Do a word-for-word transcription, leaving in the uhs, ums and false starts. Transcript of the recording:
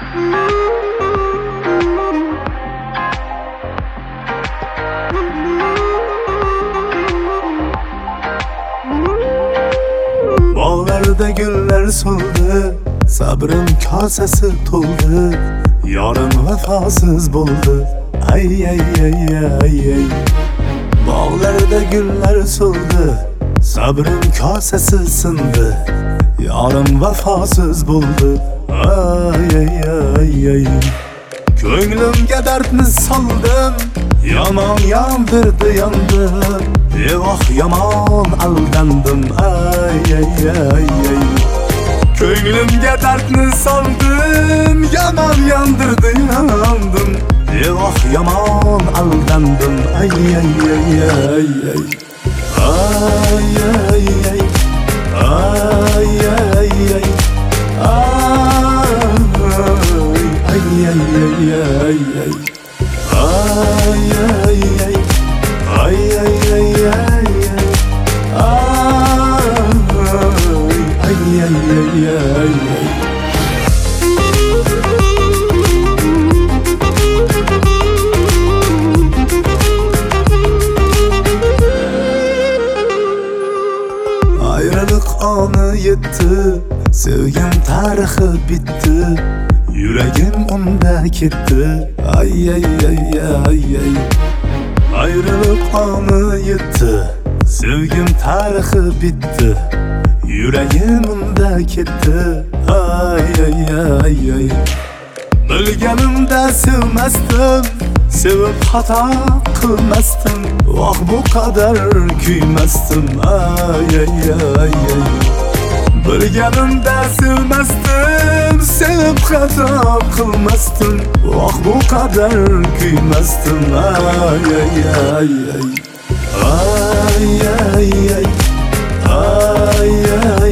Bağlarda güller soldu, sabrım kasası doldu. Yarım vefasız buldu, ay ay ay ay ay. Bağlarda güller soldu, sabrım kasası sındı. Yarım vefasız buldu, ay ay ay ay. Könglimge dertni saldım, yaman yandırdı yandım. Eyvah yaman aldandım, ay ay ay ay. Könglimge dertni saldım, yaman yandırdı yandım. Eyvah yaman aldandım, ay ay ay ay ay. Ay ay ay, ay ay ay, ay ay ay ay ay. Ay ay ay, ay ay ay ay ay. Ay ay ay ay ay. Ayrılık anı yetti, sevgim tarihi bitti. Yüreğim onda gitti, ay ay ay ay ay. Ayrılık anı yetti, sevgim tarihi bitti. Yüreğim onda gitti, ay ay ay ay. Bilgenimde sevmezdim, sevip hata kılmazdım. Vah bu kadar küymezdim, ay ay ay ay. Bilgenimde sevmezdim, sevip hata kılmazdım. Vah bu kadar küymezdim, ay ay ay ay. Ay ay ay, ay ay